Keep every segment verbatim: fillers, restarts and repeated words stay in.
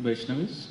Vaishnavis.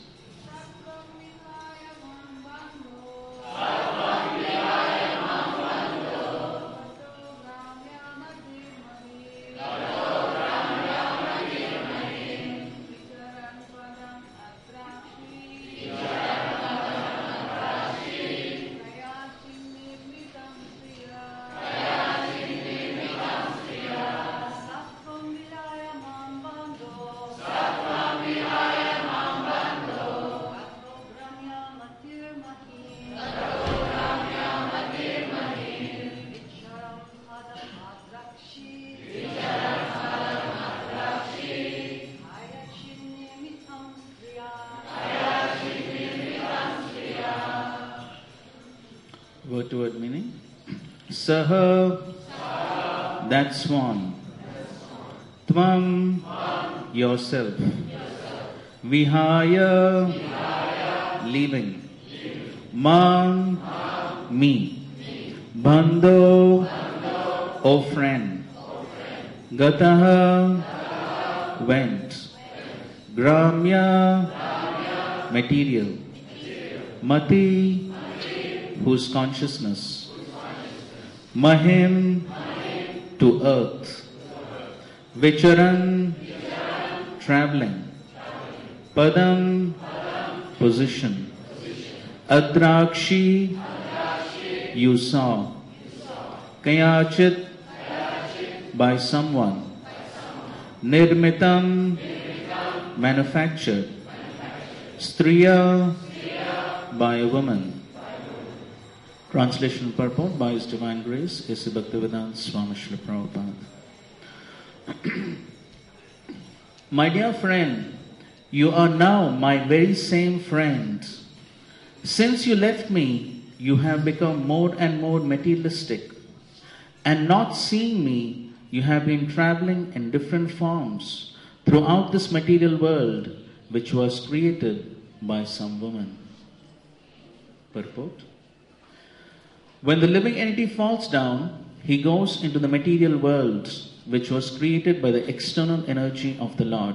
Word to word meaning. Saha, that swan. Tvam, yourself. Vihaya, leaving. Man, me. Bandho, O friend. Gataha, went. Gramya, material. Mati, whose consciousness. Mahim, to earth. Vicharan, traveling. Padam, position. Adrakshi, you saw. Kayachit, by someone. Nirmitam, manufactured. Striya, by a woman. Translation purport by His Divine Grace, A C Bhaktivedanta Swami Srila Prabhupada. My dear friend, you are now my very same friend. Since you left me, you have become more and more materialistic. And not seeing me, you have been traveling in different forms throughout this material world, which was created by some woman. Purport. When the living entity falls down, he goes into the material world, which was created by the external energy of the Lord.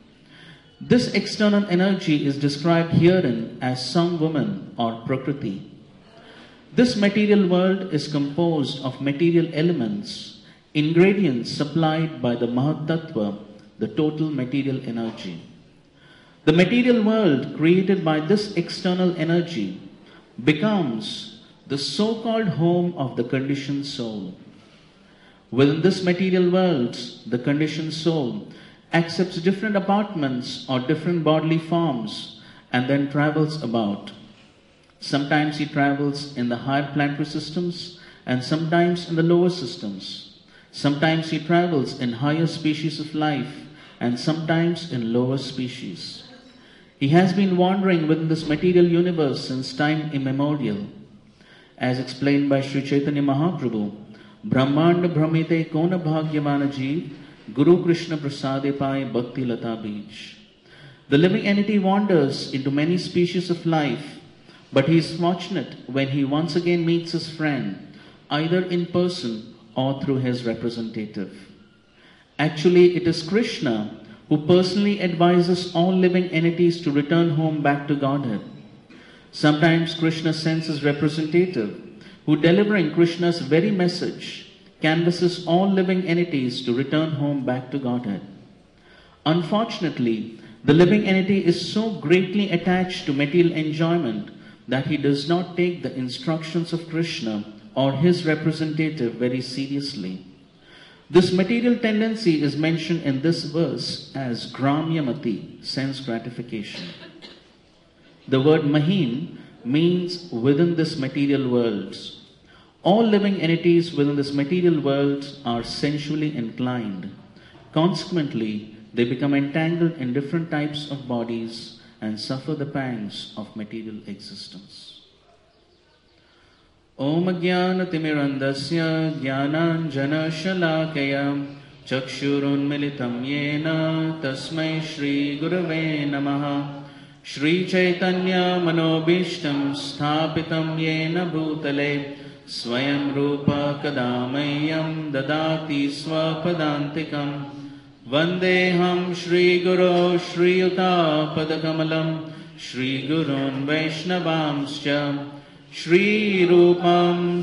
This external energy is described herein as some woman or Prakriti. This material world is composed of material elements, ingredients supplied by the Mahatattva, the total material energy. The material world created by this external energy becomes the so-called home of the conditioned soul. Within this material world, the conditioned soul accepts different apartments or different bodily forms and then travels about. Sometimes he travels in the higher planetary systems and sometimes in the lower systems. Sometimes he travels in higher species of life and sometimes in lower species. He has been wandering within this material universe since time immemorial. As explained by Sri Chaitanya Mahaprabhu, Brahmanda Brahmite Kona Bhagyavana Jeev, Guru Krishna Prasade Pai Bhakti Lata Beach. The living entity wanders into many species of life, but he is fortunate when he once again meets his friend, either in person or through his representative. Actually, it is Krishna who personally advises all living entities to return home back to Godhead. Sometimes Krishna sends his representative, who delivering Krishna's very message, canvasses all living entities to return home back to Godhead. Unfortunately, the living entity is so greatly attached to material enjoyment that he does not take the instructions of Krishna or his representative very seriously. This material tendency is mentioned in this verse as gramyamati, sense gratification. The word mahim means within this material world. All living entities within this material world are sensually inclined. Consequently, they become entangled in different types of bodies and suffer the pangs of material existence. Om Jnana Timirandasya Jnananjana Shalakaya Chakshurunmilitam Yena Tasmai Shri Gurave Namaha Shri Chaitanya Manobishtam Sthapitam Yena Bhutale Swayam Rupa Kadamayam Dadati Swapadantikam Vandeham Shri Guru Shri Yuta Padakamalam Shri Gurun Vaishnavamscha Shri Rupam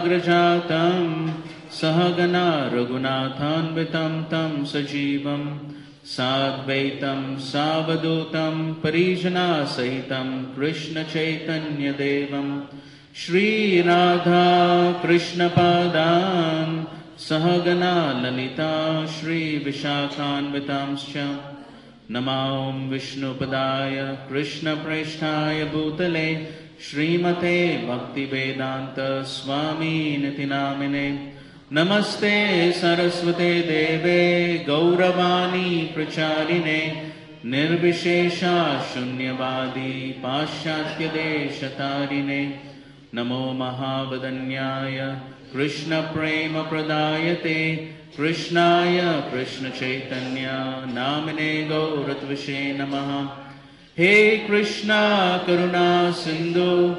Sagrajatam Sahagana Raghunathanvitam Tam Sajivam Sadvaitam Savadutam Parijana Sahitam Krishna Chaitanya Devam Shri Radha Krishna Padam Sahagana Lalita Shri Vishakhanvitamscha Namam Vishnu Padaya Krishna Preshtaya Bhutale Srimate Bhakti Vedanta Swami Niti Namine Namaste Saraswate Deve Gauravani Pracharine Nirvishesha Shunyavadi Paschatya Deshatarine Namo Mahavadanyaya Krishna Prema Pradayate Krishnaya Krishna Chaitanya Namine Gauratvashe Namaha He Krishna Karuna Sindhu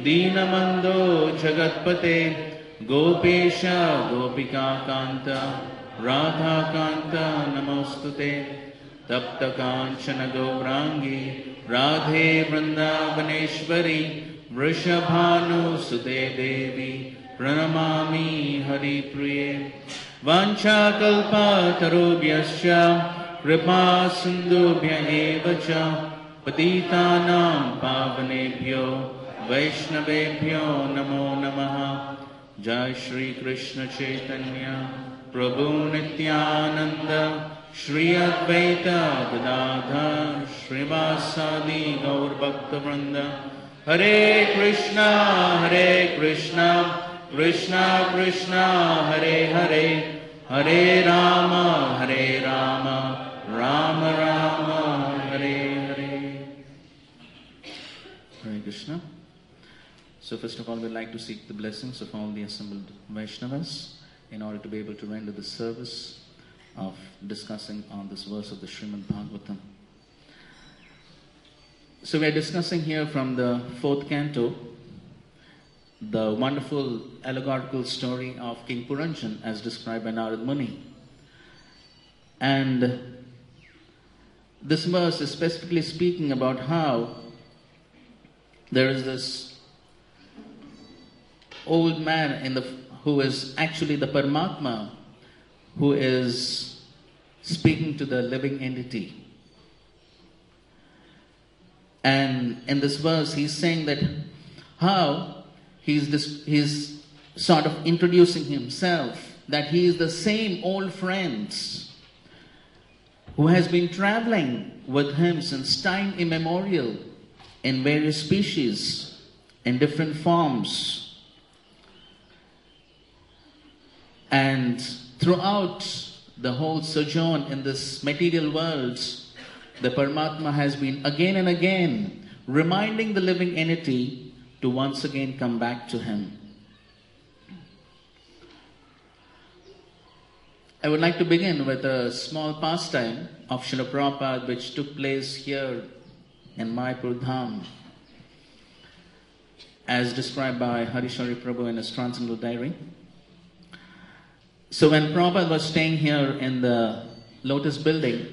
Dinamando Jagatpate Gopesha Gopika Kanta Radha Kanta Namostute Tapta Kanchana Gaurangi Radhe Vrindavaneshwari Vrishabhanu Sute Devi Pranamami Hari Priye Vancha Kalpa Tarubhyascha Kripa Sindhubhya Evacha Patitanam Pavanebhyo Vaishnavebhyo Namo Namaha Jai Shri Krishna Chaitanya Prabhu Nityananda Shri Advaita Gadadhar Shrivasadi Gaur Bhakta Vrinda Hare Krishna Hare Krishna Krishna Krishna Hare Hare Hare Rama Hare Rama Rama Rama Hare Hare. Hare Krishna. So first of all, we'd like to seek the blessings of all the assembled Vaishnavas in order to be able to render the service of discussing on this verse of the Srimad Bhagavatam. So we are discussing here from the fourth canto the wonderful allegorical story of King Puranjan as described by Narad Muni. And this verse is specifically speaking about how there is this old man in the who is actually the Paramatma, who is speaking to the living entity. And in this verse, he's saying that how he's this, he's sort of introducing himself, that he is the same old friends who has been traveling with him since time immemorial in various species, in different forms. And throughout the whole sojourn in this material world, the Paramatma has been again and again reminding the living entity to once again come back to him. I would like to begin with a small pastime of Srila Prabhupada which took place here in Mayapur Dham, as described by Harishari Prabhu in his Transcendental Diary. So when Prabhupada was staying here in the Lotus building,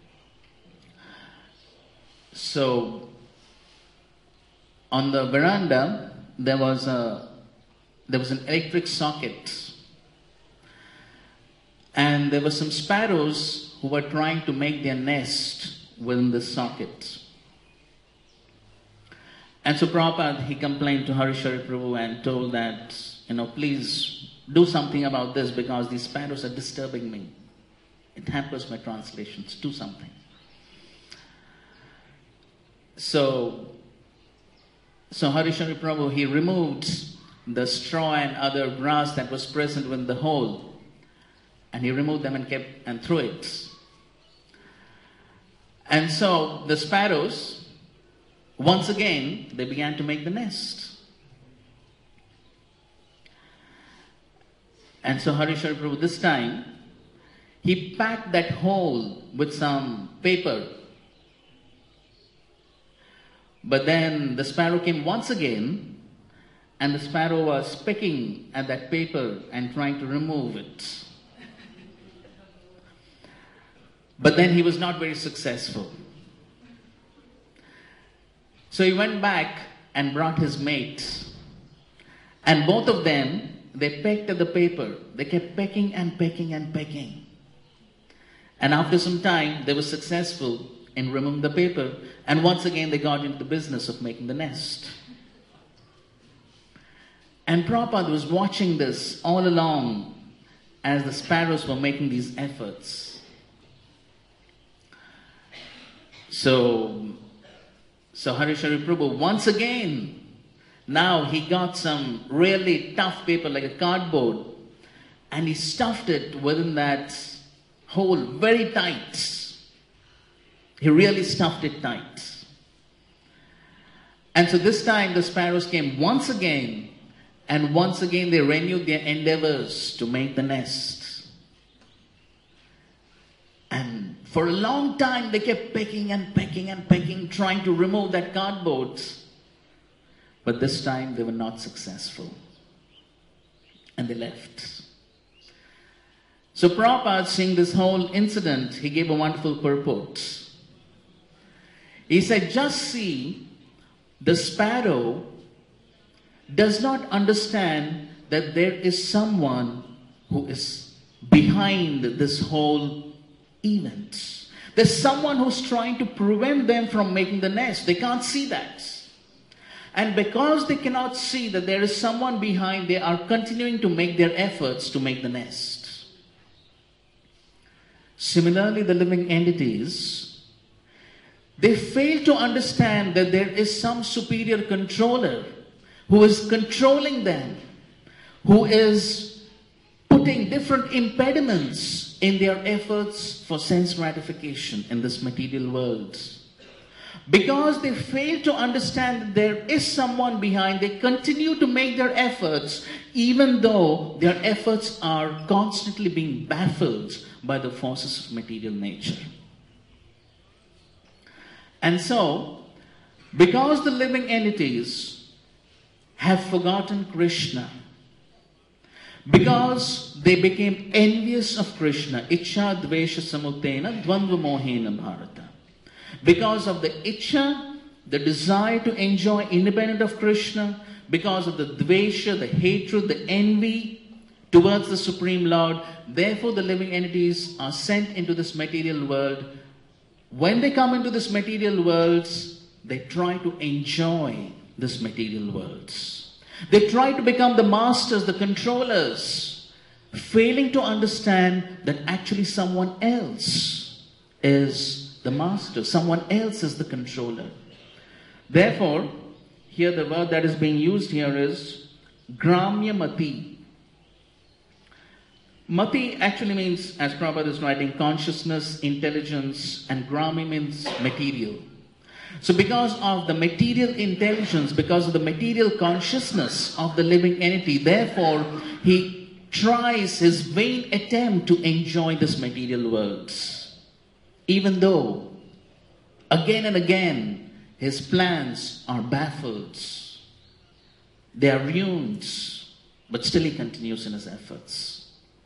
so on the veranda there was a there was an electric socket, and there were some sparrows who were trying to make their nest within this socket. And so Prabhupada, he complained to Harishari Prabhu and told that, you know, please do something about this because these sparrows are disturbing me. It hampers my translations. Do something. So, so Harishari Prabhu, he removed the straw and other grass that was present within the hole, and he removed them and kept and threw it. And so the sparrows, once again, they began to make the nest. And so Harishari Prabhu, this time, he packed that hole with some paper. But then the sparrow came once again, and the sparrow was pecking at that paper and trying to remove it. But then he was not very successful. So he went back and brought his mates. And both of them, they pecked at the paper. They kept pecking and pecking and pecking. And after some time, they were successful in removing the paper. And once again, they got into the business of making the nest. And Prabhupada was watching this all along as the sparrows were making these efforts. So, so Harishari Prabhu, once again, now he got some really tough paper like a cardboard and he stuffed it within that hole very tight. He really stuffed it tight. And so this time the sparrows came once again, and once again they renewed their endeavors to make the nest. And for a long time they kept pecking and pecking and pecking, trying to remove that cardboard. But this time they were not successful. And they left. So Prabhupada, seeing this whole incident, he gave a wonderful purport. He said, just see, the sparrow does not understand that there is someone who is behind this whole event. There's someone who's trying to prevent them from making the nest. They can't see that. And because they cannot see that there is someone behind, they are continuing to make their efforts to make the nest. Similarly, the living entities, they fail to understand that there is some superior controller who is controlling them, who is putting different impediments in their efforts for sense gratification in this material world. Because they fail to understand that there is someone behind, they continue to make their efforts even though their efforts are constantly being baffled by the forces of material nature. And so, because the living entities have forgotten Krishna, because they became envious of Krishna, Ichcha Dvesha Samutena Dvandva Mohena Bharata. Because of the Ichcha, the desire to enjoy independent of Krishna, because of the Dvesha, the hatred, the envy towards the Supreme Lord, therefore the living entities are sent into this material world. When they come into this material world, they try to enjoy this material world. They try to become the masters, the controllers, failing to understand that actually someone else is the master, someone else is the controller. Therefore, here the word that is being used here is Gramya Mati. Mati actually means, as Prabhupada is writing, consciousness, intelligence, and Grami means material. So because of the material intelligence, because of the material consciousness of the living entity, therefore he tries his vain attempt to enjoy this material world. Even though again and again his plans are baffled, they are ruined, but still he continues in his efforts.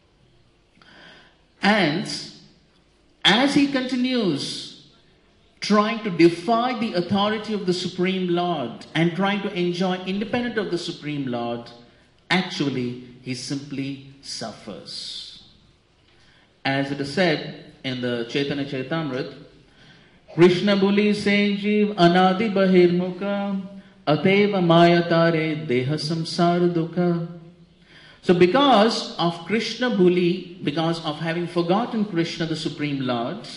And as he continues trying to defy the authority of the Supreme Lord and trying to enjoy independent of the Supreme Lord, actually he simply suffers. As it is said in the Chaitanya Chaitamrit, Krishna Buli se jeev anadi bahirmukha ateva mayatare deha samsara dukha. So because of Krishna Buli, because of having forgotten Krishna, the Supreme Lord,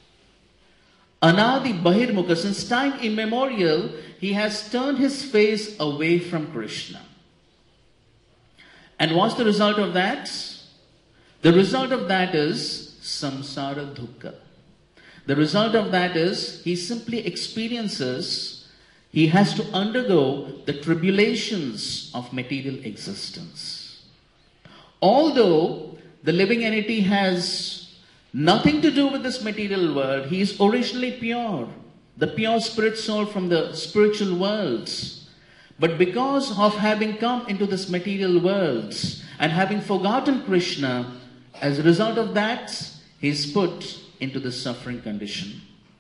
Anadi Bahirmukha, since time immemorial, he has turned his face away from Krishna. And what's the result of that? The result of that is samsara dukkha. The result of that is he simply experiences, he has to undergo the tribulations of material existence. Although the living entity has nothing to do with this material world, he is originally pure, the pure spirit soul from the spiritual worlds. But because of having come into this material worlds and having forgotten Krishna, as a result of that, he is put into the suffering condition.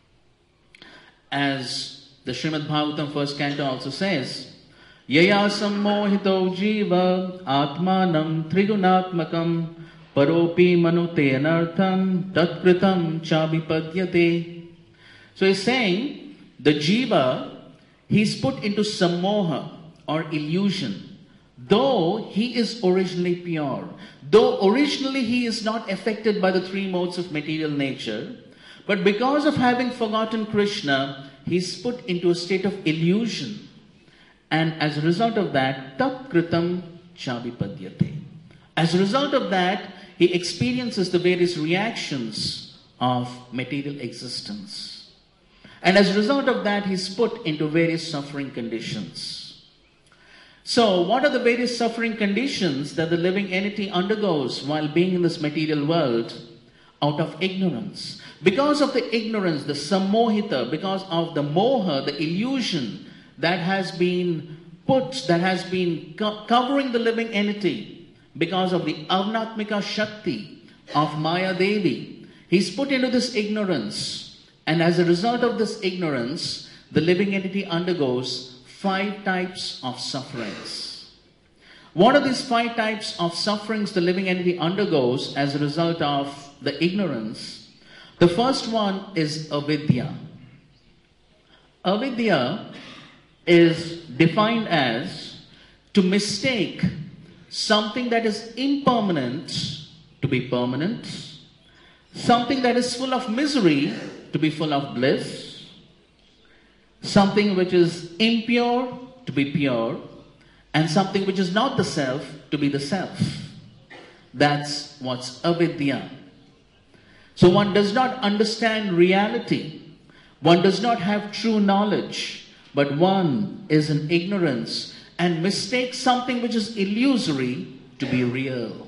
As the Srimad Bhagavatam first canto also says, Yaya sammohito jiva atmanam trigunatmakam paropi manute anartham tatkritam chabipadyate. So he's saying the jiva, he's put into sammoha or illusion, though he is originally pure. Though originally he is not affected by the three modes of material nature, but because of having forgotten Krishna, he's put into a state of illusion. And as a result of that, tat kritam chabipadyate. As a result of that, he experiences the various reactions of material existence. And as a result of that, he's put into various suffering conditions. So, what are the various suffering conditions that the living entity undergoes while being in this material world? Out of ignorance. Because of the ignorance, the sammohita, because of the moha, the illusion that has been put, that has been co- covering the living entity, because of the avnatmika shakti of Maya Devi, he's put into this ignorance. And as a result of this ignorance, the living entity undergoes five types of sufferings. What are these five types of sufferings the living entity undergoes as a result of the ignorance? The first one is avidya. Avidya is defined as to mistake something that is impermanent to be permanent, something that is full of misery to be full of bliss, something which is impure to be pure, and something which is not the self to be the self. That's what's avidya. So one does not understand reality. One does not have true knowledge, but one is in ignorance and mistakes something which is illusory to be real.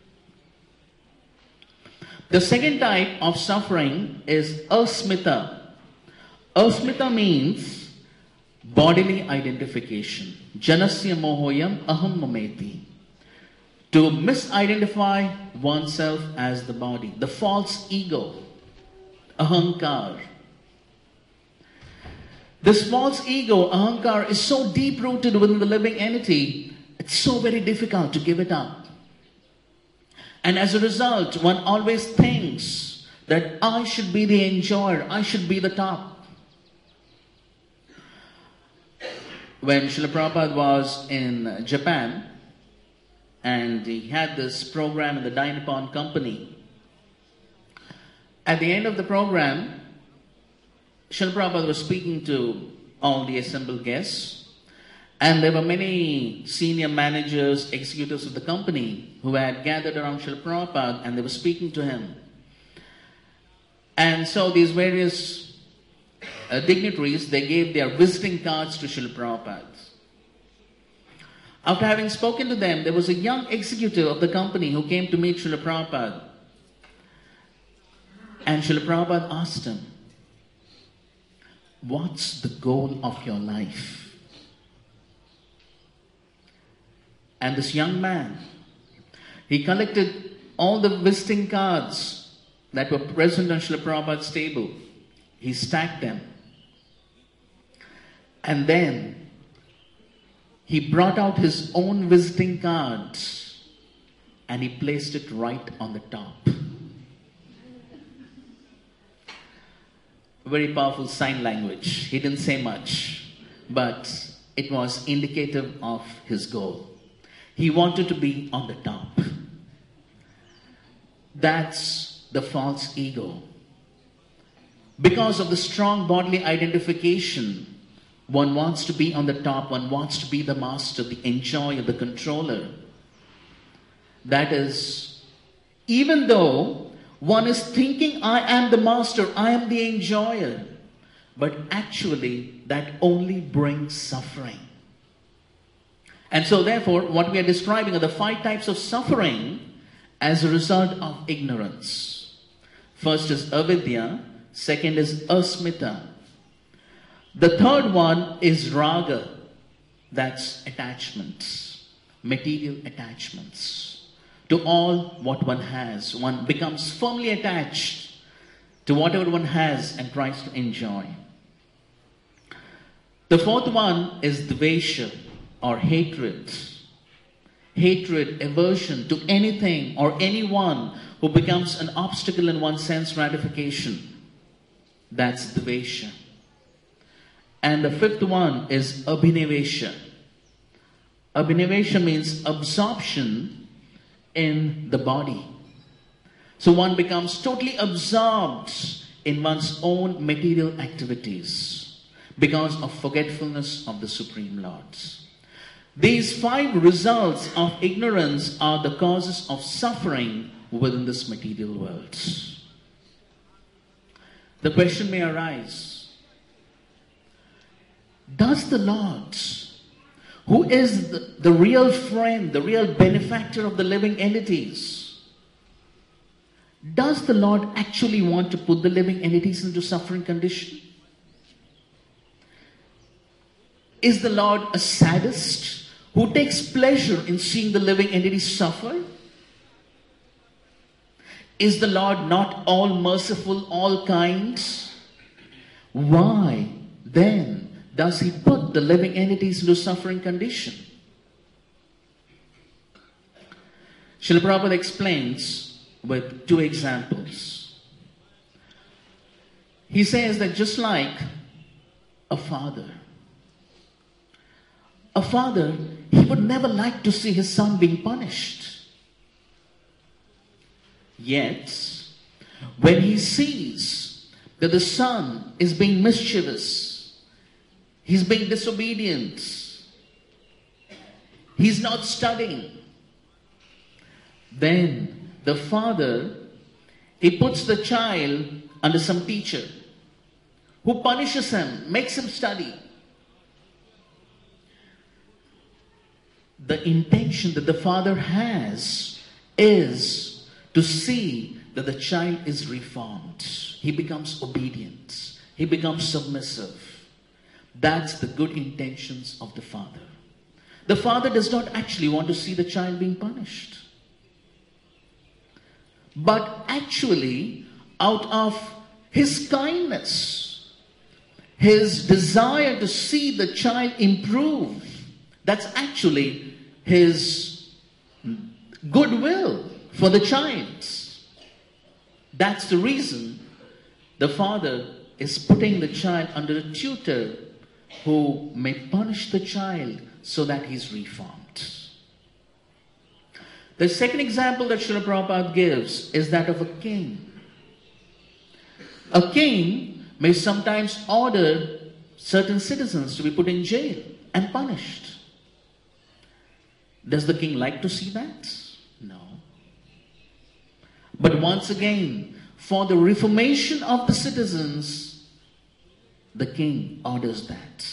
The second type of suffering is asmita. Asmita means bodily identification. Janasya mohoyam aham mameti. To misidentify oneself as the body. The false ego. Ahankar. This false ego, ahankar, is so deep-rooted within the living entity, it's so very difficult to give it up. And as a result, one always thinks that I should be the enjoyer, I should be the top. When Srila Prabhupada was in Japan, and he had this program in the Dynapon company, at the end of the program, Srila Prabhupada was speaking to all the assembled guests, and there were many senior managers, executives of the company who had gathered around Srila Prabhupada, and they were speaking to him. And so these various Uh, dignitaries, they gave their visiting cards to Srila Prabhupada. After having spoken to them, there was a young executive of the company who came to meet Srila Prabhupada. And Srila Prabhupada asked him, what's the goal of your life? And this young man, he collected all the visiting cards that were present on Srila Prabhupada's table. He stacked them. And then he brought out his own visiting card and he placed it right on the top. Very powerful sign language. He didn't say much, but it was indicative of his goal. He wanted to be on the top. That's the false ego. Because of the strong bodily identification, one wants to be on the top, one wants to be the master, the enjoyer, the controller. That is, even though one is thinking, I am the master, I am the enjoyer, but actually that only brings suffering. And so therefore, what we are describing are the five types of suffering as a result of ignorance. First is avidya, second is asmita. The third one is raga, that's attachments, material attachments. To all what one has, one becomes firmly attached to whatever one has and tries to enjoy. The fourth one is dvesha, or hatred. Hatred, aversion to anything or anyone who becomes an obstacle in one's sense gratification. That's dvesha. And the fifth one is abhinivesha. Abhinivesha means absorption in the body. So one becomes totally absorbed in one's own material activities because of forgetfulness of the Supreme Lord. These five results of ignorance are the causes of suffering within this material world. The question may arise, does the Lord, who is the, the real friend, the real benefactor of the living entities, does the Lord actually want to put the living entities into suffering condition? Is the Lord a sadist who takes pleasure in seeing the living entities suffer? Is the Lord not all merciful, all kind? Why then does he put the living entities into suffering condition? Srila Prabhupada explains with two examples. He says that just like a father, a father, he would never like to see his son being punished. Yet, when he sees that the son is being mischievous, he's being disobedient, he's not studying, then the father, he puts the child under some teacher who punishes him, makes him study. The intention that the father has is to see that the child is reformed. He becomes obedient. He becomes submissive. That's the good intentions of the father. The father does not actually want to see the child being punished. But actually, out of his kindness, his desire to see the child improve, that's actually his goodwill for the child. That's the reason the father is putting the child under a tutor who may punish the child so that he's reformed. The second example that Srila Prabhupada gives is that of a king. A king may sometimes order certain citizens to be put in jail and punished. Does the king like to see that? No. But once again, for the reformation of the citizens, the king orders that.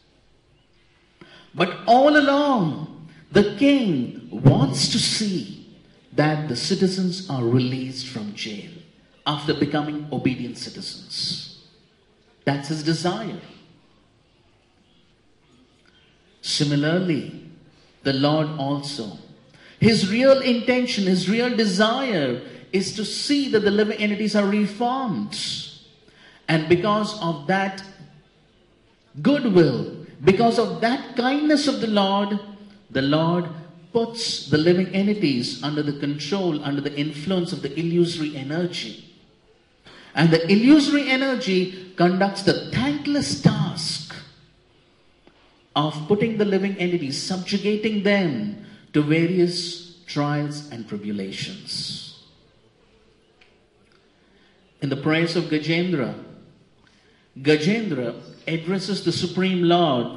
But all along, the king wants to see that the citizens are released from jail after becoming obedient citizens. That's his desire. Similarly, the Lord also, his real intention, his real desire is to see that the living entities are reformed. And because of that goodwill, because of that kindness of the Lord, the Lord puts the living entities under the control, under the influence of the illusory energy. And the illusory energy conducts the thankless task of putting the living entities, subjugating them to various trials and tribulations. In the prayers of Gajendra, Gajendra addresses the Supreme Lord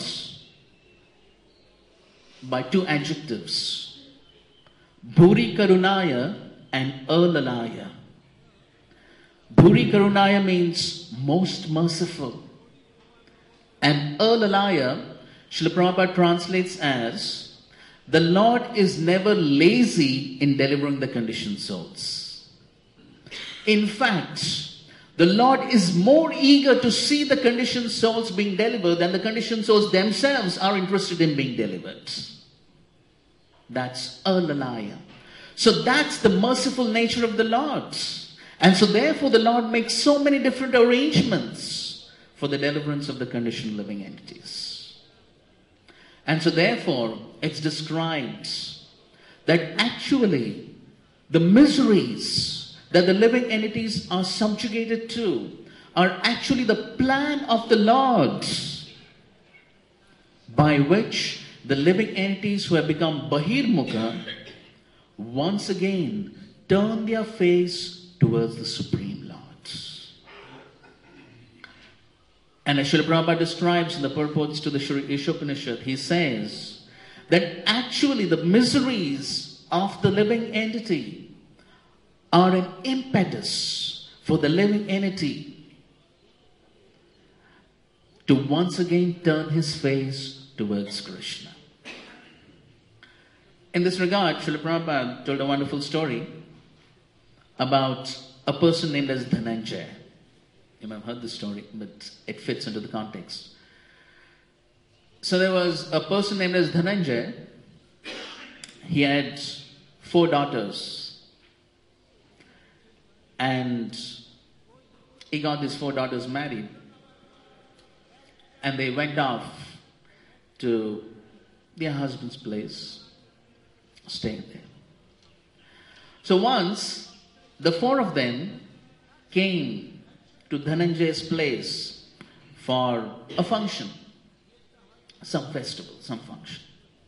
by two adjectives, Bhuri Karunaya and Alalaya. Bhuri Karunaya means most merciful, and Alalaya, Srila Prabhupada translates as, the Lord is never lazy in delivering the conditioned souls. In fact, the Lord is more eager to see the conditioned souls being delivered than the conditioned souls themselves are interested in being delivered. That's Alalaya. So that's the merciful nature of the Lord. And so therefore the Lord makes so many different arrangements for the deliverance of the conditioned living entities. And so therefore it's described that actually the miseries that the living entities are subjugated to are actually the plan of the Lord, by which the living entities who have become Bahirmukha once again turn their face towards the Supreme Lord. And as Srila Prabhupada describes in the purports to the Sri Ishopanishad, he says that actually the miseries of the living entity are an impetus for the living entity to once again turn his face towards Krishna. In this regard, Srila Prabhupada told a wonderful story about a person named as Dhananjaya. You may have heard this story, but it fits into the context. So there was a person named as Dhananjaya. He had four daughters. And he got these four daughters married. And they went off to their husband's place, staying there. So once, the four of them came to Dhananjaya's place for a function, some festival, some function.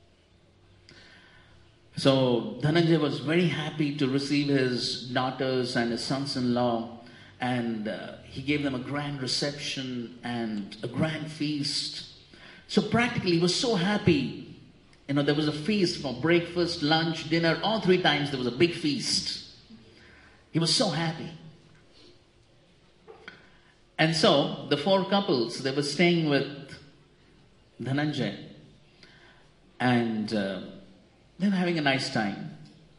So Dhananjaya was very happy to receive his daughters and his sons-in-law, and uh, he gave them a grand reception and a grand feast. So practically he was so happy. You know, there was a feast for breakfast, lunch, dinner, all three times there was a big feast. He was so happy. And so the four couples, they were staying with Dhananjaya, and uh, they were having a nice time.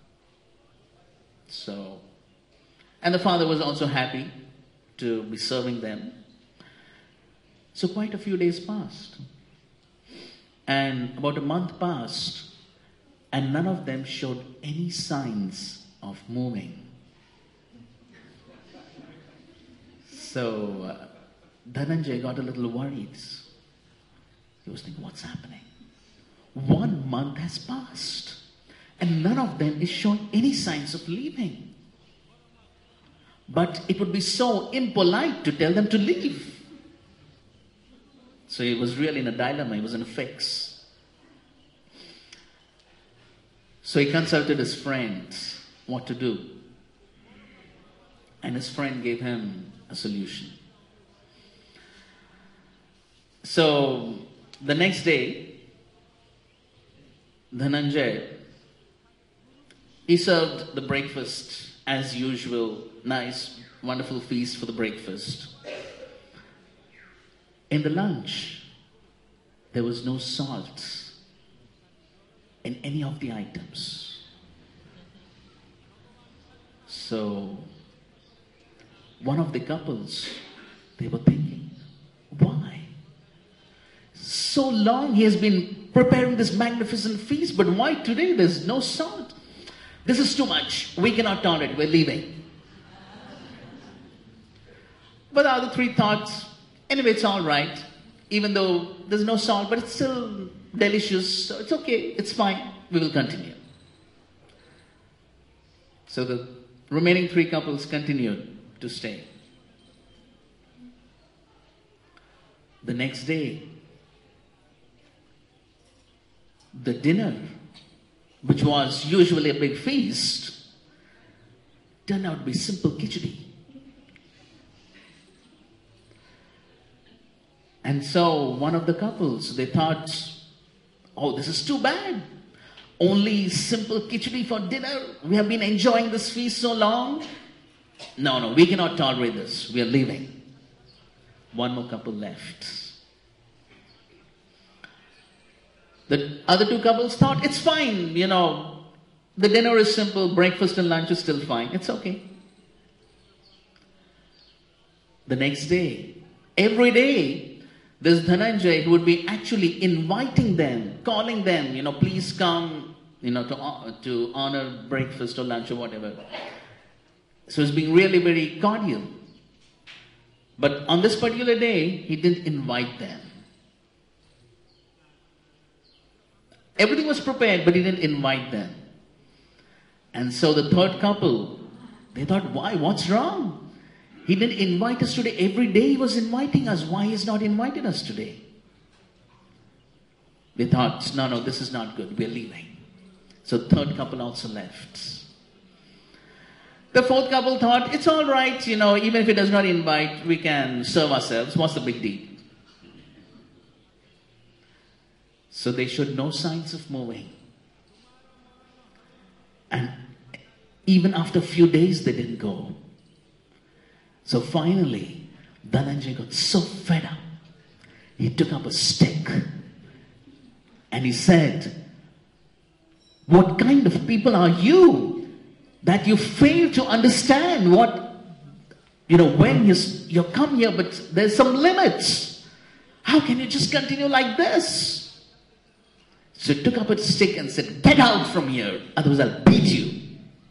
So, and the father was also happy to be serving them. So quite a few days passed. And about a month passed, and none of them showed any signs of moving. So uh, Dhananjaya got a little worried. He was thinking, what's happening? One month has passed, and none of them is showing any signs of leaving. But it would be so impolite to tell them to leave. So he was really in a dilemma, he was in a fix. So he consulted his friends what to do. And his friend gave him a solution. So the next day, Dhananjaya, he served the breakfast as usual, nice, wonderful feast for the breakfast. In the lunch, there was no salt in any of the items. So, one of the couples, they were thinking, why? So long he has been preparing this magnificent feast, but why today there's no salt? This is too much. We cannot tolerate it. We're leaving. But the other three thought, anyway, it's all right. Even though there's no salt, but it's still delicious. So it's okay. It's fine. We will continue. So the remaining three couples continued to stay. The next day, the dinner, which was usually a big feast, turned out to be simple khichdi. And so one of the couples, they thought, oh, this is too bad. Only simple khichdi for dinner. We have been enjoying this feast so long. No, no, we cannot tolerate this. We are leaving. One more couple left. The other two couples thought, it's fine, you know, the dinner is simple, breakfast and lunch is still fine. It's okay. The next day, every day, this Dhananjaya who would be actually inviting them, calling them, you know, please come, you know, to, to honor breakfast or lunch or whatever. So he's being really very cordial. But on this particular day, he didn't invite them. Everything was prepared, but he didn't invite them. And so the third couple, they thought, why? What's wrong? He didn't invite us today. Every day he was inviting us. Why he's not invited us today? They thought, no, no, this is not good. We're leaving. So the third couple also left. The fourth couple thought, it's all right, you know, even if he does not invite, we can serve ourselves. What's the big deal? So they showed no signs of moving. And even after a few days, they didn't go. So finally, Dhananjay got so fed up. He took up a stick and he said, what kind of people are you that you fail to understand what, you know, when you, you come here, but there's some limits. How can you just continue like this? So he took up a stick and said, get out from here, otherwise I'll beat you.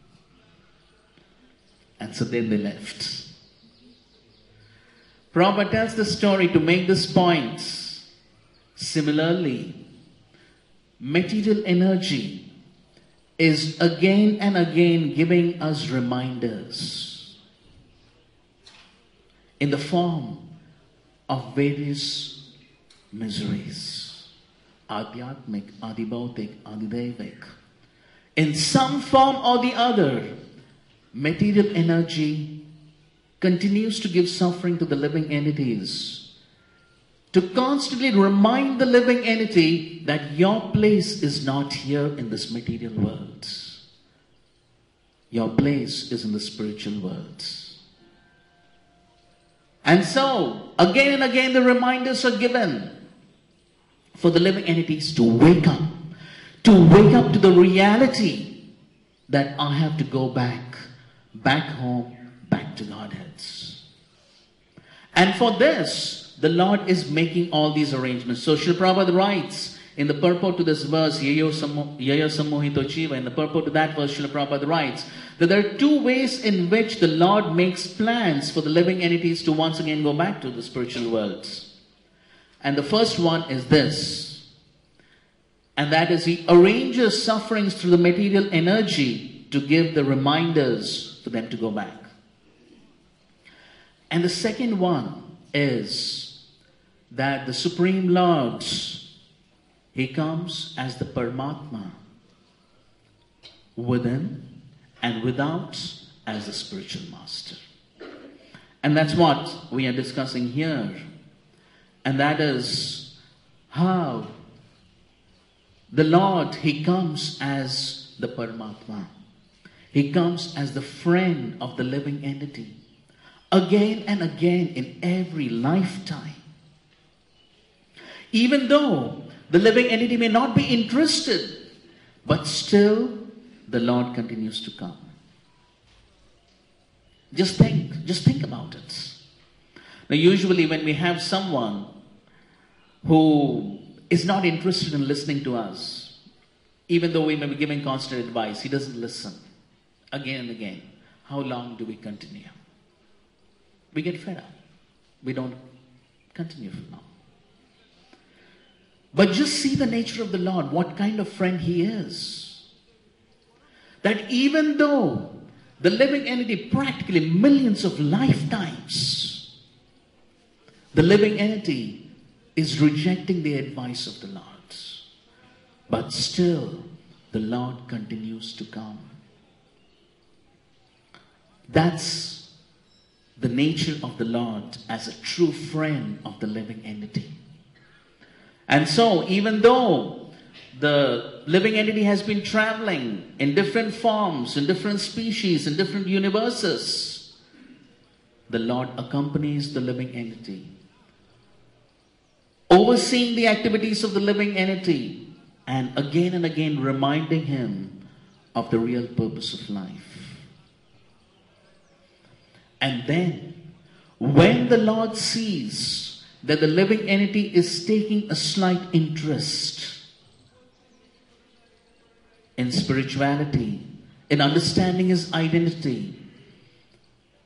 And so then they left. Prabhupada tells the story to make this point. Similarly, material energy is again and again giving us reminders in the form of various miseries. Adhyatmik, Adibhautik, Adidevik. In some form or the other, material energy continues to give suffering to the living entities, to constantly remind the living entity that your place is not here in this material world. Your place is in the spiritual world. And so, again and again the reminders are given for the living entities to wake up, to wake up to the reality that I have to go back, back home, back to Godheads. And for this, the Lord is making all these arrangements. So Srila Prabhupada writes in the purport to this verse, Yaya Sammohito Jiva, in the purport to that verse, Srila Prabhupada writes that there are two ways in which the Lord makes plans for the living entities to once again go back to the spiritual world. And the first one is this, and that is He arranges sufferings through the material energy to give the reminders for them to go back. And the second one is that the Supreme Lord, He comes as the Paramatma, within and without as the spiritual master. And that's what we are discussing here. And that is how the Lord, He comes as the Paramatma. He comes as the friend of the living entity. Again and again in every lifetime. Even though the living entity may not be interested, but still the Lord continues to come. Just think, just think about it. Now usually when we have someone who is not interested in listening to us, even though we may be giving constant advice, he doesn't listen. Again and again. How long do we continue? We get fed up. We don't continue for long. But just see the nature of the Lord, what kind of friend He is. That even though the living entity, practically millions of lifetimes, the living entity is rejecting the advice of the Lord. But still, the Lord continues to come. That's the nature of the Lord as a true friend of the living entity. And so, even though the living entity has been traveling in different forms, in different species, in different universes, the Lord accompanies the living entity, overseeing the activities of the living entity, and again and again reminding him of the real purpose of life. And then, when the Lord sees that the living entity is taking a slight interest in spirituality, in understanding his identity,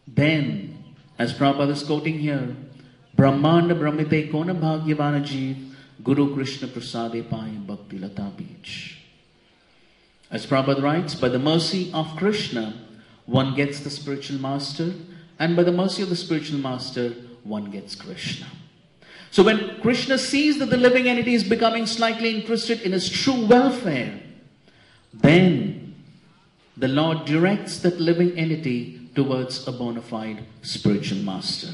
Then, as Prabhupada is quoting here, Brahmanda Brahmite Kona Bhagyavana Jeev Guru Krishna Prasade Pai Bhakti Lata Beach. As Prabhupada writes, by the mercy of Krishna, one gets the spiritual master, and by the mercy of the spiritual master, one gets Krishna. So when Krishna sees that the living entity is becoming slightly interested in his true welfare, then the Lord directs that living entity towards a bona fide spiritual master.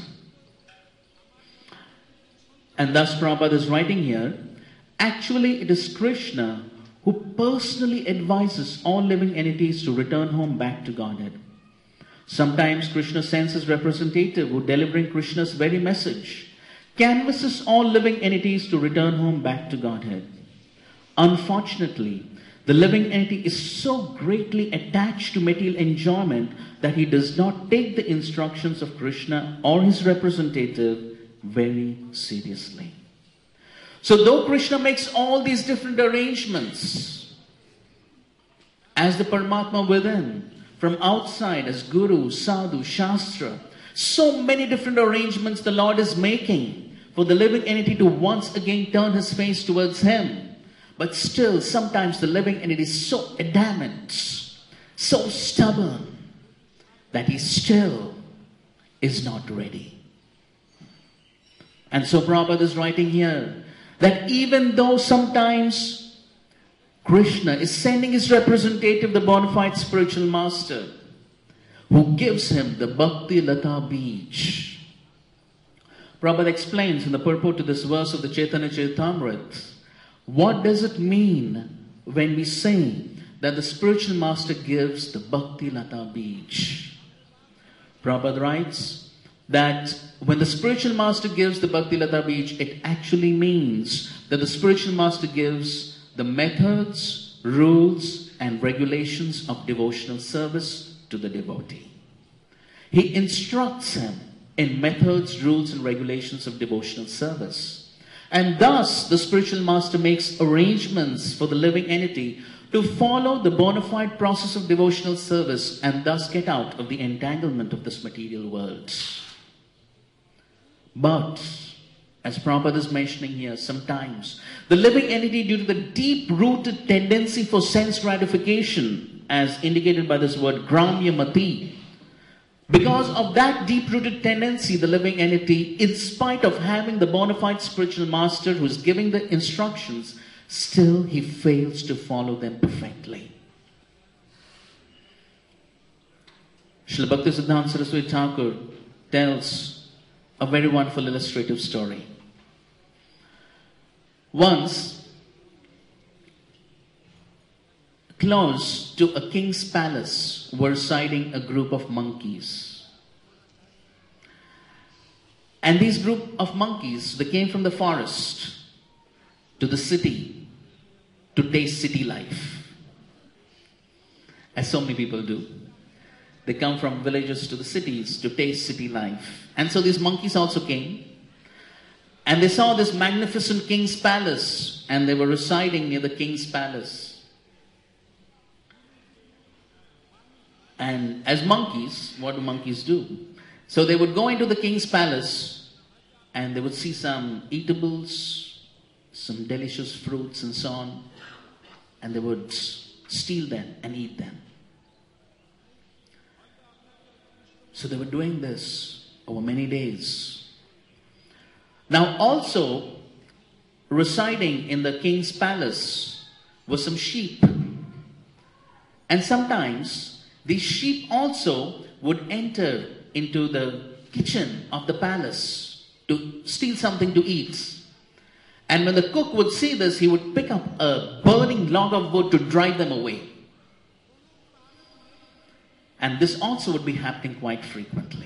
And thus Prabhupada is writing here, actually it is Krishna who personally advises all living entities to return home back to Godhead. Sometimes Krishna sends his representative who, delivering Krishna's very message, canvasses all living entities to return home back to Godhead. Unfortunately, the living entity is so greatly attached to material enjoyment that he does not take the instructions of Krishna or his representative very seriously. So though Krishna makes all these different arrangements as the Paramatma within, from outside as Guru, Sadhu, Shastra, so many different arrangements the Lord is making for the living entity to once again turn his face towards him. But still, sometimes the living entity is so adamant, so stubborn, that he still is not ready. And so Prabhupada is writing here that even though sometimes Krishna is sending his representative, the bona fide spiritual master, who gives him the Bhakti Lata Beach. Prabhupada explains in the purport to this verse of the Chaitanya Charitamrita, what does it mean when we say that the spiritual master gives the Bhakti Lata Beach? Prabhupada writes that when the spiritual master gives the Bhakti Lata Beach, it actually means that the spiritual master gives the methods, rules, and regulations of devotional service to the devotee. He instructs him in methods, rules, and regulations of devotional service. And thus, the spiritual master makes arrangements for the living entity to follow the bona fide process of devotional service and thus get out of the entanglement of this material world. But, as Prabhupada is mentioning here, sometimes the living entity, due to the deep-rooted tendency for sense gratification, as indicated by this word Gramya Mati, because of that deep-rooted tendency, the living entity, in spite of having the bona fide spiritual master who is giving the instructions, still he fails to follow them perfectly. Srila Bhaktisiddhanta Saraswati Thakur tells a very wonderful illustrative story. Once, close to a king's palace were residing a group of monkeys. And these group of monkeys, they came from the forest to the city to taste city life. As so many people do. They come from villages to the cities to taste city life. And so these monkeys also came. And they saw this magnificent king's palace. And they were residing near the king's palace. And as monkeys, what do monkeys do? So they would go into the king's palace and they would see some eatables, some delicious fruits and so on. And they would steal them and eat them. So they were doing this over many days. Now also, residing in the king's palace were some sheep. And sometimes these sheep also would enter into the kitchen of the palace to steal something to eat. And when the cook would see this, he would pick up a burning log of wood to drive them away. And this also would be happening quite frequently.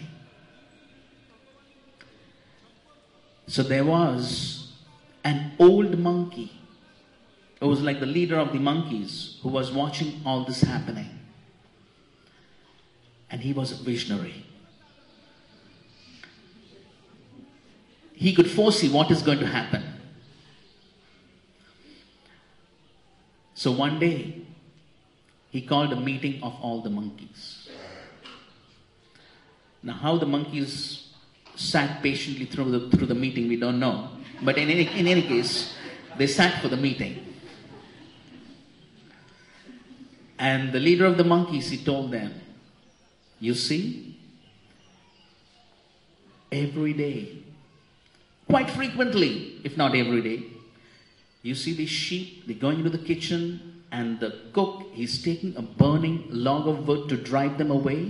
So there was an old monkey. It was like the leader of the monkeys who was watching all this happening. And he was a visionary. He could foresee what is going to happen. So one day, he called a meeting of all the monkeys. Now, how the monkeys sat patiently through the, through the meeting, we don't know. But in any, in any case, they sat for the meeting. And the leader of the monkeys, he told them, you see, every day, quite frequently, if not every day, you see these sheep, they're going into the kitchen, and the cook, he's taking a burning log of wood to drive them away.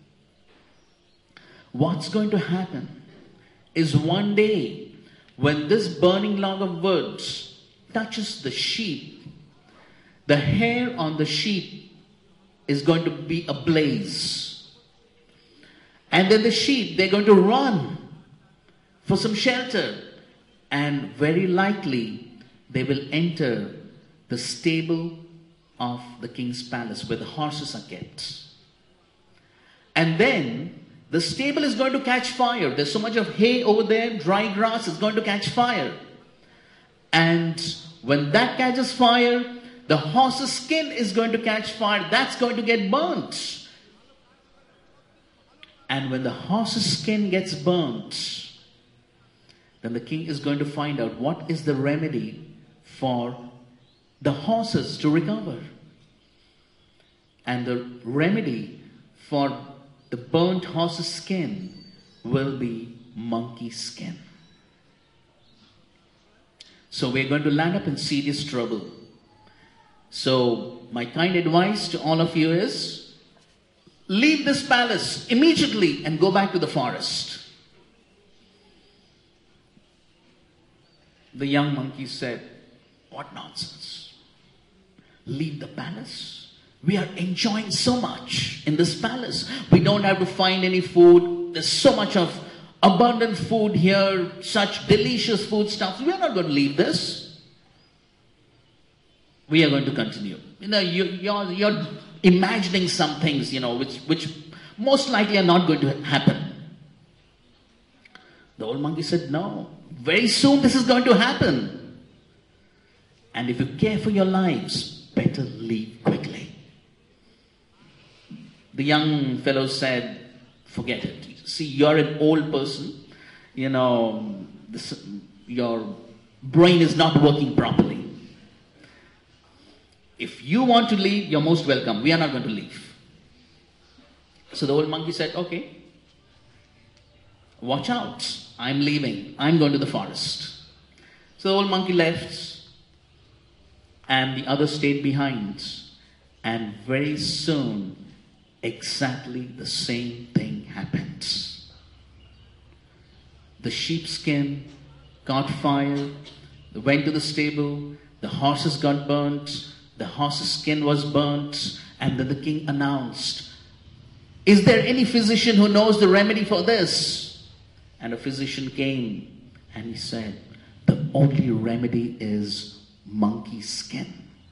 What's going to happen is one day, when this burning log of wood touches the sheep, the hair on the sheep is going to be ablaze. And then the sheep, they're going to run for some shelter. And very likely, they will enter the stable of the king's palace where the horses are kept. And then the stable is going to catch fire. There's so much of hay over there, dry grass is going to catch fire. And when that catches fire, the horse's skin is going to catch fire. That's going to get burnt. And when the horse's skin gets burnt, then the king is going to find out what is the remedy for the horses to recover. And the remedy for the burnt horse's skin will be monkey skin. So we're going to land up in serious trouble. So my kind advice to all of you is, leave this palace immediately and go back to the forest. The young monkey said, what nonsense. Leave the palace? We are enjoying so much in this palace. We don't have to find any food. There's so much of abundant food here, such delicious foodstuffs. We are not going to leave this. We are going to continue. You know, you, you're, you're imagining some things, you know, which, which most likely are not going to happen. The old monkey said, no, very soon this is going to happen. And if you care for your lives, better leave quickly. The young fellow said, forget it. See, you're an old person. You know, this, your brain is not working properly. If you want to leave, you're most welcome. We are not going to leave. So the old monkey said, okay, watch out. I'm leaving. I'm going to the forest. So the old monkey left, and the other stayed behind. And very soon, exactly the same thing happened. The sheepskin caught fire, they went to the stable, the horses got burnt, the horse's skin was burnt, and then the king announced, is there any physician who knows the remedy for this? And a physician came and he said, the only remedy is monkey skin.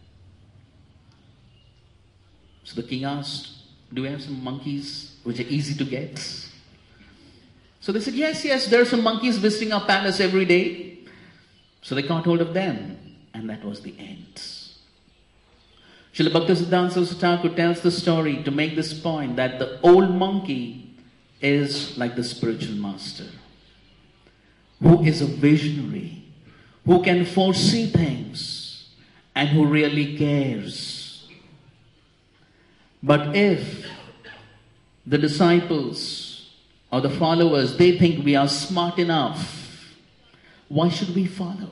So the king asked, do we have some monkeys which are easy to get? So they said, yes, yes, there are some monkeys visiting our palace every day. So they caught hold of them, and that was the end. Srila Bhaktisiddhanta Saraswati Thakur tells the story to make this point that the old monkey is like the spiritual master, who is a visionary, who can foresee things, and who really cares. But if the disciples or the followers, they think we are smart enough, why should we follow?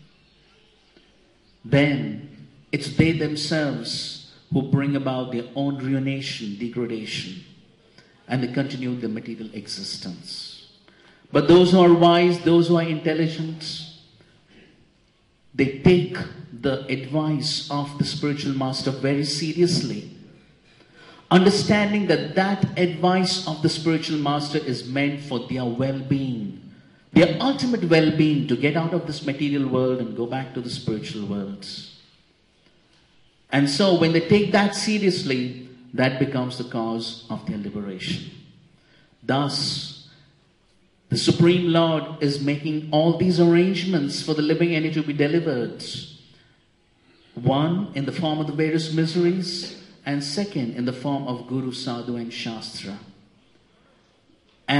Then it's they themselves who bring about their own ruination, degradation, and they continue their material existence. But those who are wise, those who are intelligent, they take the advice of the spiritual master very seriously, understanding that that advice of the spiritual master is meant for their well-being, their ultimate well-being, to get out of this material world and go back to the spiritual world. And so when they take that seriously, that becomes the cause of their liberation. Thus, the Supreme Lord is making all these arrangements for the living entity to be delivered. One, in the form of the various miseries, and second, in the form of Guru, Sadhu and Shastra.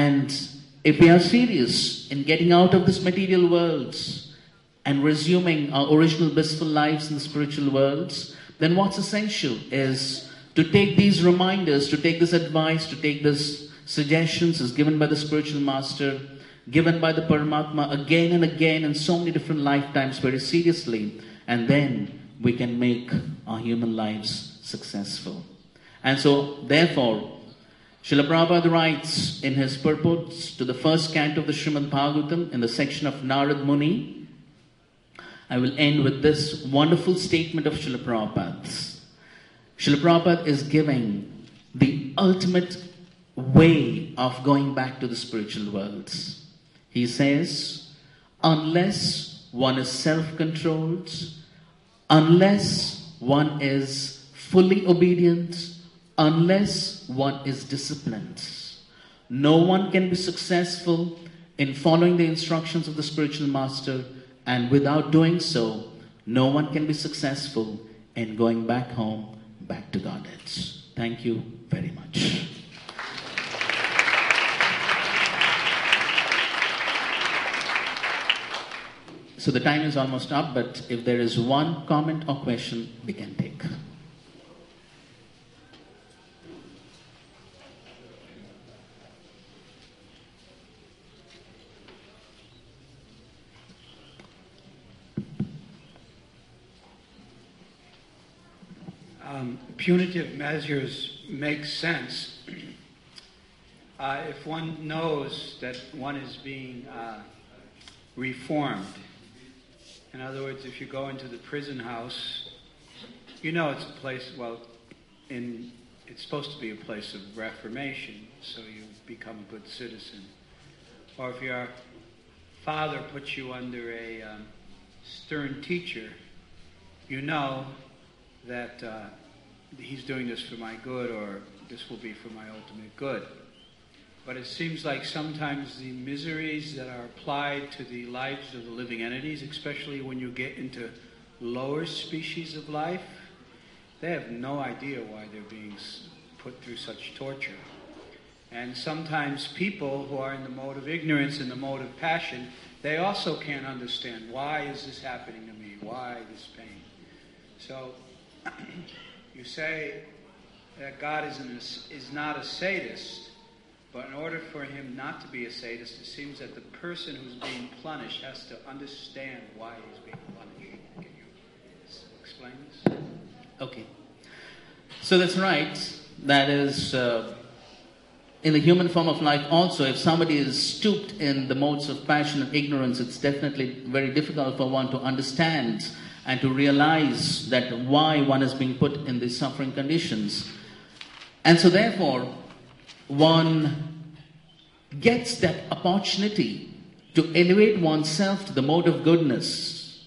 And if we are serious in getting out of this material worlds and resuming our original blissful lives in the spiritual worlds, then what's essential is to take these reminders, to take this advice, to take this suggestions as given by the spiritual master, given by the Paramatma again and again in so many different lifetimes very seriously, and then we can make our human lives successful. And so, therefore, Srila Prabhupada writes in his purports to the first canto of the Srimad Bhagavatam in the section of Narad Muni, I will end with this wonderful statement of Srila Prabhupada's. Srila Prabhupada is giving the ultimate way of going back to the spiritual worlds. He says, unless one is self-controlled, unless one is fully obedient, unless one is disciplined, no one can be successful in following the instructions of the spiritual master, and without doing so, no one can be successful in going back home, back to Godhead. Thank you very much. So the time is almost up, but if there is one comment or question, we can take. Um, punitive measures make sense uh, if one knows that one is being uh, reformed. In other words, if you go into the prison house, you know it's a place, well, in, it's supposed to be a place of reformation, so you become a good citizen. Or if your father puts you under a um, stern teacher, you know that uh, he's doing this for my good, or this will be for my ultimate good. But it seems like sometimes the miseries that are applied to the lives of the living entities, especially when you get into lower species of life, they have no idea why they're being put through such torture. And sometimes people who are in the mode of ignorance and the mode of passion, they also can't understand, why is this happening to me? Why this pain? So you say that God is, an, is not a sadist, but in order for him not to be a sadist, it seems that the person who's being punished has to understand why he's being punished. Can you explain this? Okay. So that's right. That is, uh, in the human form of life also, if somebody is stooped in the modes of passion and ignorance, it's definitely very difficult for one to understand and to realize that why one is being put in these suffering conditions. And so therefore, one gets that opportunity to elevate oneself to the mode of goodness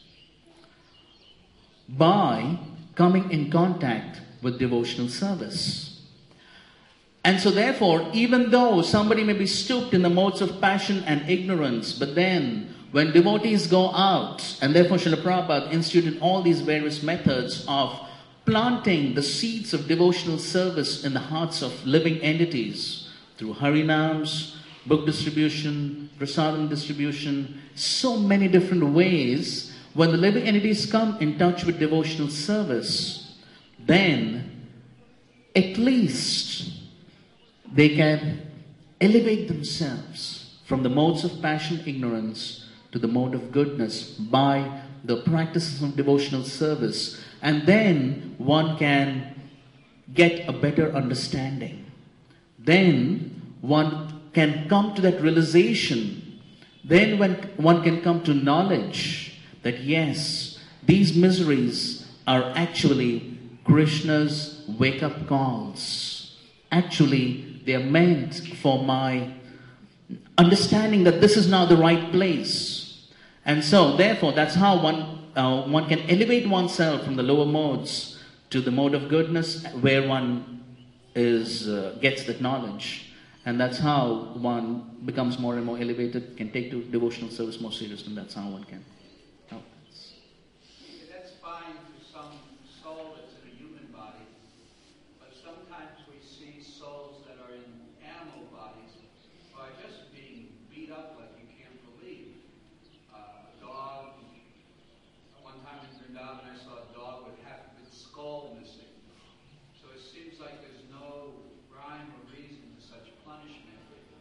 by coming in contact with devotional service. And so therefore, even though somebody may be stooped in the modes of passion and ignorance, but then when devotees go out, and therefore Srila Prabhupada instituted all these various methods of planting the seeds of devotional service in the hearts of living entities through Harinams, book distribution, prasadam distribution, so many different ways. When the living entities come in touch with devotional service, then at least they can elevate themselves from the modes of passion, ignorance, to the mode of goodness by the practices of devotional service. And then one can get a better understanding. Then one can come to that realization. Then when one can come to knowledge that yes, these miseries are actually Krishna's wake-up calls. Actually, they are meant for my understanding that this is now the right place. And so, therefore, that's how one uh, one can elevate oneself from the lower modes to the mode of goodness, where one is uh, gets that knowledge. And that's how one becomes more and more elevated, can take to devotional service more seriously, and that's how one can help. That's fine for some soul that's in a human body, but sometimes we see souls that are in animal bodies who are just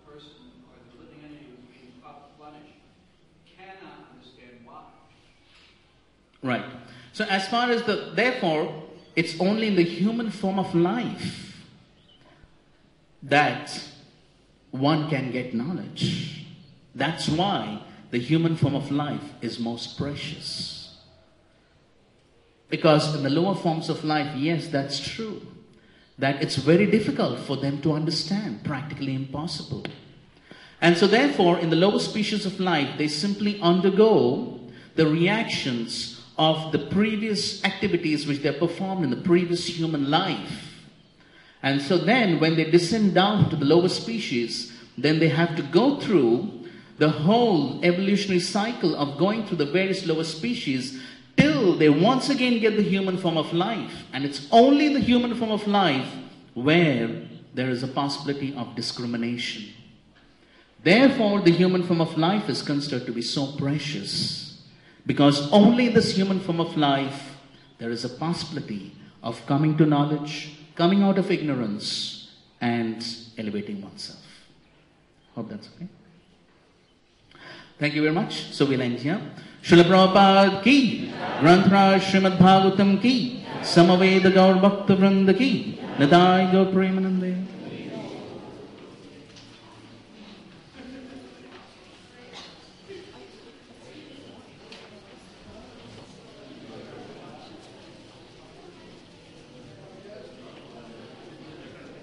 person or the living entity who's being punished cannot understand why. Right. So as far as the, therefore, it's only in the human form of life that one can get knowledge. That's why the human form of life is most precious. Because in the lower forms of life, yes, that's true, that it's very difficult for them to understand, practically impossible. And so therefore, in the lower species of life, they simply undergo the reactions of the previous activities which they performed in the previous human life. And so then, when they descend down to the lower species, then they have to go through the whole evolutionary cycle of going through the various lower species till they once again get the human form of life. And it's only in the human form of life where there is a possibility of discrimination. Therefore, the human form of life is considered to be so precious, because only in this human form of life there is a possibility of coming to knowledge, coming out of ignorance, and elevating oneself. Hope that's okay. Thank you very much. So we'll end here. Srila Prabhupada ki, Granth Srimad Bhagavatam ki, Samaveda Gaur Bhakta Vrinda ki, Nadai Gaur Premanande.